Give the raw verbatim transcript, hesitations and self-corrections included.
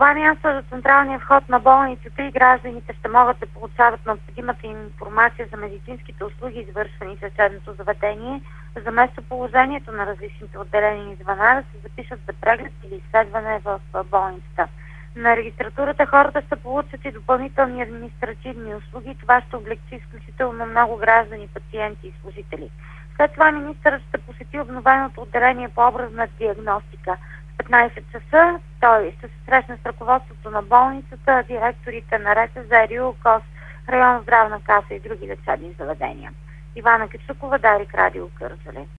това място до централния вход на болницата и гражданите ще могат да получават необходимата им информация за медицинските услуги, извършвани в съседното заведение, за местоположението на различните отделения и звена, да се запишат за преглед или изследване в болницата. На регистратурата хората ще получат и допълнителни административни услуги. Това ще облегчи изключително много граждани, пациенти и служители. След това министърът ще посети обновеното отделение по образна диагностика. В петнайсет часа той ще се срещне с ръководството на болницата, директорите на РЦЗ, РИО, КОС, районна здравна каса и други лечебни заведения. Ивана Кичукова, Дарик, Радио Кърджали.